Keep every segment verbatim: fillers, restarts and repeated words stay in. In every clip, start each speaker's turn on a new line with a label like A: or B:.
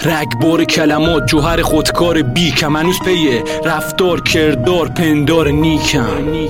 A: رگبار کلمات جوهر خودکار بیکم، هنوز پیه رفتار کردار پندار نیکم.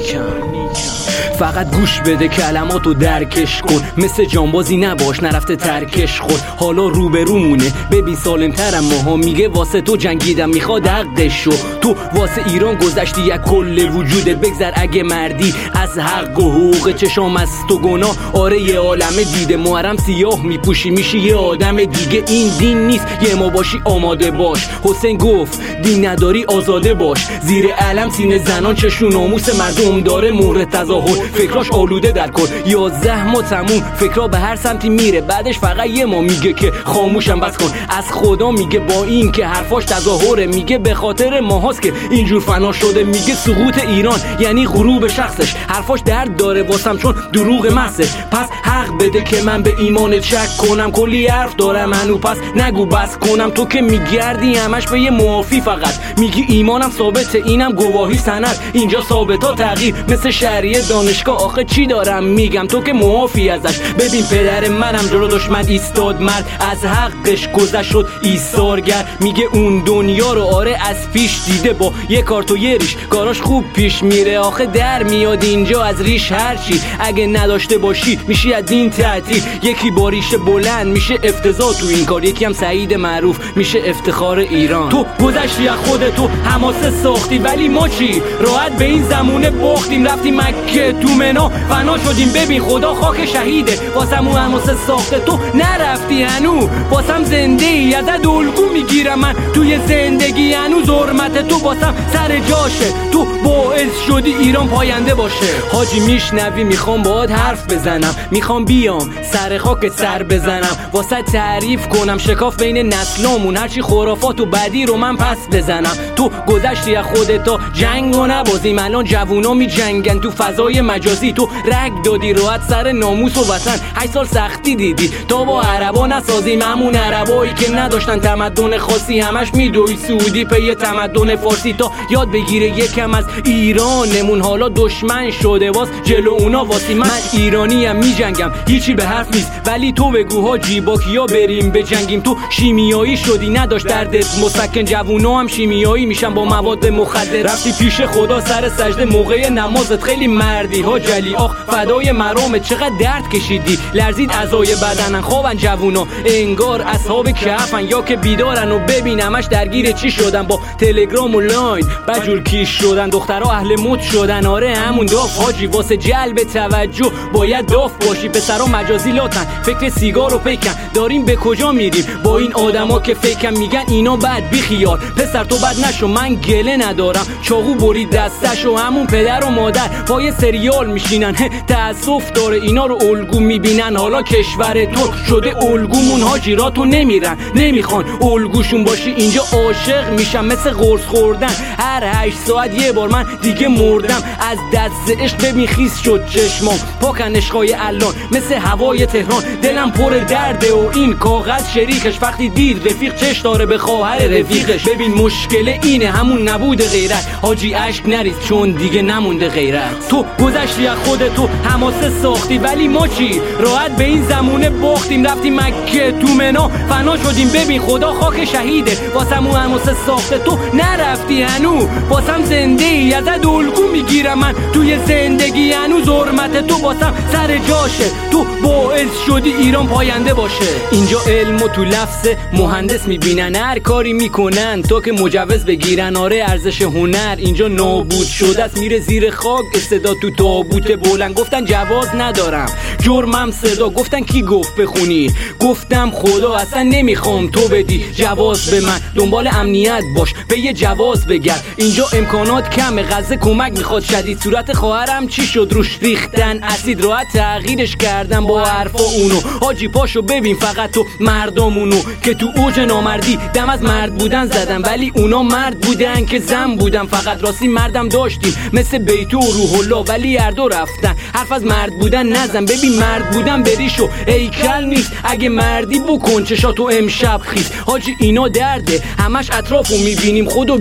A: فقط گوش بده کلماتو درکش کن، مثل جانبازی نباش نرفته ترکش خود. حالا روبرومونه ببین سالم ترم ماها، میگه واسه تو جنگیدم میخواد حقش شو. تو واسه ایران گذشتی یک کل وجودت، بگذر اگه مردی از حق و حقوق چشام از تو گناه. آره یه عالمه دیده محرم سیاه میپوشی میشی یه آدم دیگه. این دین نیست یه ما باشی آماده باش. حسین گفت دین نداری آزاده باش، زیر علم سینه زنان چشم ناموس مردم داره مهر تظاهر. فکراش آلوده در کل یازده ما تموم، فکرها به هر سمتی میره بعدش فقط یه ما میگه که خاموشم بس کن. از خدا میگه با این که حرفاش تظاهره، میگه به خاطر ماهاست که اینجور فنا شده. میگه سقوط ایران یعنی غروب شخصش، حرفاش درد داره واسم چون دروغ محضه. پس حق بده که من به ایمانت شک کنم، کلی حرف دارم هنو پس نگو بس کنم. تو که میگردی همش به یه معافی، فقط میگی ایمانم ثابته اینم گواهی سند. اینجا ثابتا تغییر مثل شهریه دانشگاه، آخه چی دارم میگم تو که معافی ازش. ببین پدر منم جلو دشمن ایستاد، مرد از حقش گذشت شد ایثارگر. میگه اون دنیا رو آره از پیش دیده، با یه کارت و یه ریش کاراش خوب پیش میره. آخه در میاد اینجا از ریش هرچی اگه نداشته باشی میشی از دین تعطیل. یکی با ریشه بلند میشه افتضاح تو این کار، یکی هم سعید معروف میشه افتخار ایران. تو گذشتی از خودتو حماسه ساختی، ولی ما چی؟ راحت به این زمونه باختیم، رفتیم مکه تو منا فنا شدیم. ببین خدا خاک شهیده واسمون حماسه ساخته، تو نرفتی هنو واسم زنده ای. ازت الگو میگیرم من توی زندگی، هنوز حرمت تو واسم سر جاشه. تو باعث شدی ایران پاینده باشه. حاجی میشنوی میخوام باهات حرف بزنم، میخوام بیام سر خاک سر بزنم، واسه تعریف کنم شکاف بین نسلامون، هرچی خرافات و بدی رو من پس بزنم. تو گذشتی از خودت تا جنگ و نبازیم، الان جوونا می جنگن تو فضای مجازی. تو رگ دادی راحت سر ناموس و وطن، هشت سال سختی دیدی تا با عربا نسازیم. همون عربایی که نداشتن تمدن خاصی، همش میدوی سعودی پی تمدن فارسی تا یاد بگیره یکم از ایرانمون. حالا دشمن شده واس جلو اونا واسی. من ایرانی ام میجنگم هیچی به حرف نیست، ولی تو بگو حاجی با کیا بریم بجنگیم. تو شیمیایی شدی نداشت دردت مسکن، جوونا هم شیمیایی میشن با مواد مخدر. رفتی پیش خدا سر سجده موقع نمازت، خیلی مردی ها جلی آخ فدای مرامت. چقدر درد کشیدی لرزید اعضای بدنن، خوابن جوونا انگار اصحاب کهفن یا که بیدارن. و ببین همش درگیر چی شدن با تلگرام و لاین، بجور کیش شدن دخترها اهل مد شدن. آره همون داف حاجی واسه جلب توجه باید داف باشی. پسرا مجازی لاتن فکر سیگار و پیکن، داریم به کجا میریم با این آدما که فیکن. میگن اینا بد بیخیال پسر تو بد نشو، من گله ندارم چاقو برید دستشو. همون پدر و مادر پای سریال میشینن، تأسف داره اینا رو الگو میبینن. حالا کشور تو شده الگومون، حاجیراتو نمیرن نمیخوان الگوشون باشی. اینجا عاشق میشم مثل قرص خوردن، هر هشت ساعت یه بار من دیگه مردم. از دست عشق ببین خیس شد چشمام، پاکن عشقای الان مثل هوای تهران. دلم پر درده و این کاغذ شریکش، وقتی دید رفیق چش داره به خواهر رفیقش. ببین مشکل اینه همون نبود غیرت، حاجی اشک نریز چون دیگه نمونده غیرت. تو گذشتی از خودتو حماسه ساختی، ولی ما چی؟ راحت به این زمونه باختیم، رفتیم مکه تو منا فنا شدیم. ببین خدا خاک شهیده واسمون حماسه ساخته، تو نرفتی هنو واسم زنده ای. ازت الگو میگیرم من توی زندگی، هنوز حرمت تو واسم سر جاشه. تو باعث شدی ایران پاینده باشه. اینجا علمو تو لفظ مهندس میبینن، هر کاری میکنن تا که مجوز بگیرن. آره ارزش هنر اینجا نابود شده است، میره زیر خاک استعداد تو تابوت بلند. گفتن جواز ندارم جرمم صدا، گفتن کی گفت بخونی؟ گفتم خدا اصلا نمیخوام تو بدی جواز به من. دنبال امنیت باش به یه جواز بگرد، اینجا امکانات کمه غزه کمک میخواد شدید. صورت خواهرم چی شد روش ریختن اسید، راحت تغییرش کردن با حرفا اونو. حاجی پاشو ببین فقط تو مردمونو که تو اوج نامردی دم از مرد بودن زدن، ولی اونا مرد بودن که زن بودن. فقط راستی مردم داشتیم مثل بیتو و روح الله، ولی هر دو رفتن. حرف از مرد بودن نزن، ببین مرد بودن بریشو هیکل نیست. اگه مردی بکن چشاتو امشب خیز. حاجی اینا درده همش اطرافو میبینیم، خودو